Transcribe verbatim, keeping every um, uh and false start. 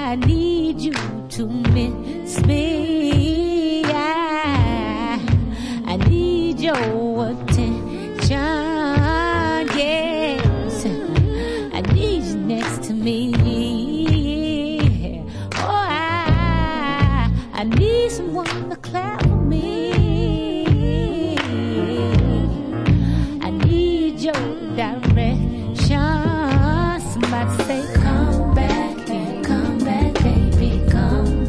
I need you to miss me. I, I need your attention, yes. I need you next to me. Oh, I, I need